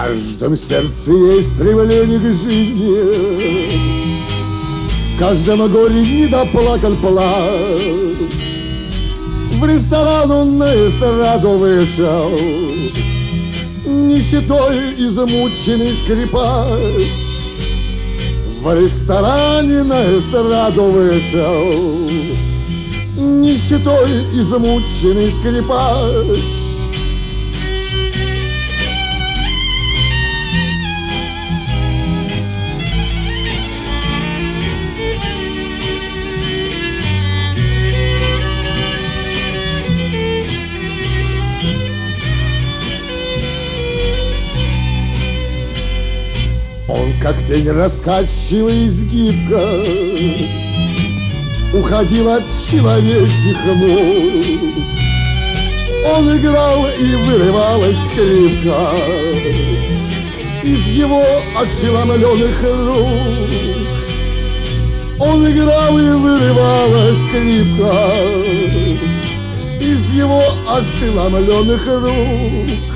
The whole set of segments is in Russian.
каждом сердце есть стремление к жизни, в каждом горе не доплакал плач. В ресторан он на эстраду вышел, нищетой измученный скрипач. В ресторане на эстраду вышел, нищетой измученный скрипач. Он, как тень раскачиваясь гибко, уходил от человечьих мук. Он играл, и вырывалась скрипка из его ошеломленных рук. Он играл, и вырывалась скрипка из его ошеломленных рук.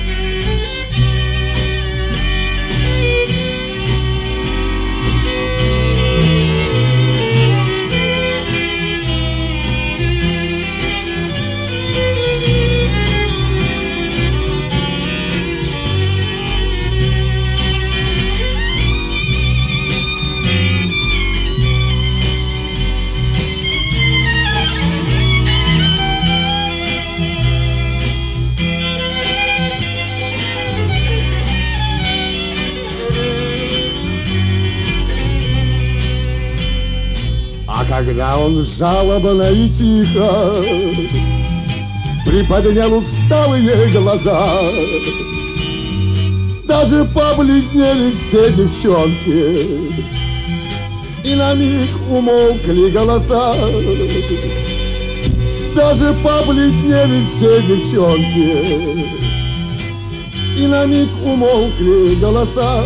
Когда он жалобно и тихо приподнял усталые глаза, даже побледнели все девчонки, и на миг умолкли голоса. Даже побледнели все девчонки, и на миг умолкли голоса.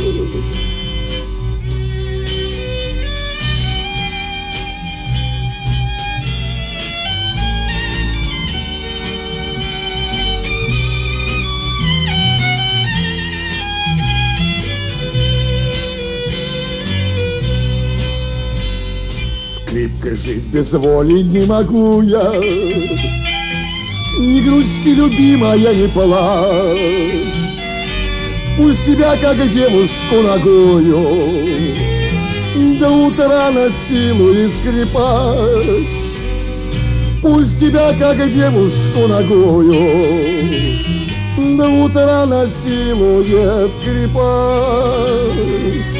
Скрипка, жить без воли не могу я, не грусти, любимая, не плачь. Пусть тебя, как девушку нагую, до утра насилует скрипач. Пусть тебя, как девушку нагую, до утра насилует скрипач.